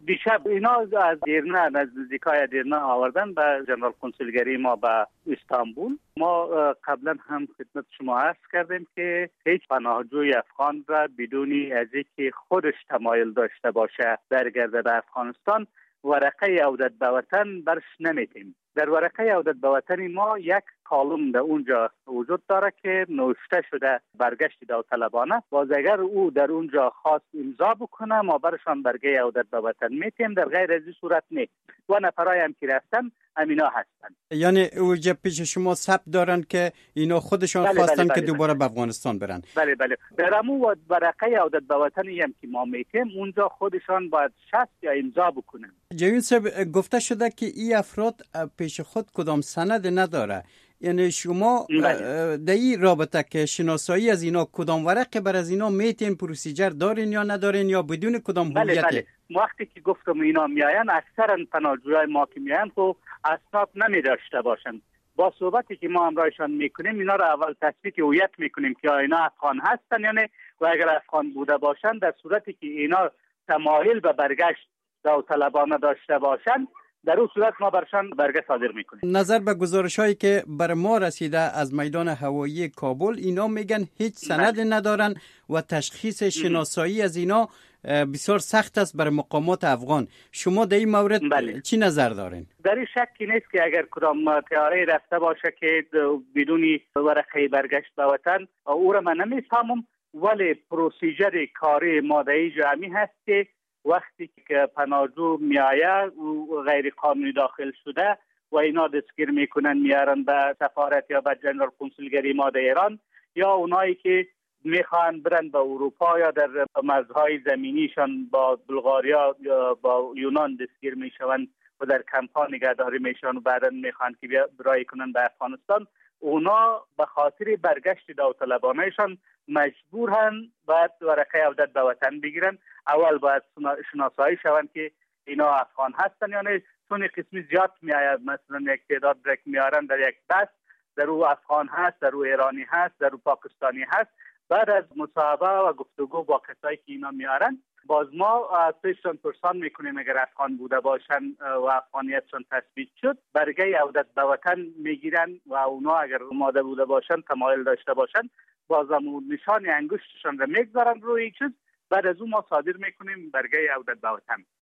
دیشب اینا از دیرنه، از نزدیکای دیرنه آوردن به جنرال کنسولگری ما به استانبول. ما قبلا هم خدمت شما عرض کردیم که هیچ پناهجوی افغان را بدون از اینکه خودش تمایل داشته باشه برگرده به افغانستان ورقه عودت به وطن برش نمیتیم. در ورقه عودت به وطن ما یک کالم در اونجا وجود داره که نوشته شده برگشت داوطلبانه. باز اگر او در اونجا خواست امضا بکنه ما برشان برگه عودت به وطن میتیم، در غیر از این صورت نه. و نفرای هم که رفتن امینا هستن. یعنی اوجه پیش شما ثبت دارن که اینا خودشان خواستن که دوباره به افغانستان برن؟ بله. در امو ورقه عودت به وطن هم که ما میتیم اونجا خودشان باید شرط یا امضا بکنن. جوین صاحب، گفته شده که این افراد پیش خود کدام سند نداره. یعنی شما در این رابطه که شناسایی از اینا کدام ورقه بر از اینا میتین پروسیجر دارین یا ندارین یا بدون کدام هویت؟ بله. وقتی که گفتم اینا میاین اکثرا پناهجویای ما که میاین خب اسناد نمی داشته باشن. با صحبتی که ما همراهشان میکنیم اینا را اول تثبیت هویت میکنیم که اینا افغان هستن یا نه، و اگر افغان بوده باشن در صورتی که اینا تمایل به برگشت داوطلبانه داشته باشن در اون صورت ما برشان برگه صادر میکنیم. نظر به گزارش‌هایی که بر ما رسیده از میدان هوایی کابل، اینا میگن هیچ سند ندارن و تشخیص شناسایی از اینا بسیار سخت است بر مقامات افغان. شما در این مورد چی نظر دارین؟ در این شکی نیست که اگر کدام طیاره رفته باشه که بدون ورقه برگشت به وطن او را من نمیفهمم، ولی پروسیجر کاری ما در اینجا همین هست که وقتی که پناهجو میآید و غیر قانونی داخل شده و اینا دستگیر میکنن میارن به سفارت یا به جنرال کنسولگری ما در ایران، یا اونایی که میخوان برن به اروپا یا در مرزهای زمینیشان با بلغاریا یا با یونان دستگیر میشوند و در کمپ‌ها نگهداری میشن و بعدا میخوان که برای کنن به افغانستان، اونا به خاطر برگشت داوطلبانهشان مجبورن باید ورقه عودت به وطن بگیرن. اول باید شناسایی شوند که اینا افغان هستن یا نه، چون قسمی زیاد میآید. مثلا یک تعداد برک میارن در یک بس در او افغان هست، در او ایرانی هست، در او پاکستانی هست. بعد از مصاحبه و گفتگو با کسایی که اینا میارن باز ما پیششان پرسان میکنیم اگر افغان بوده باشن و افغانیتشان تثبیت شد برگه عودت به وطن میگیرن و اونا اگر آماده بوده باشن تمایل داشته باشن باز هم نشان انگشتشان را میگذارن روی چیز. بعد از اون ما صادر میکنیم برگه عودت به وطن.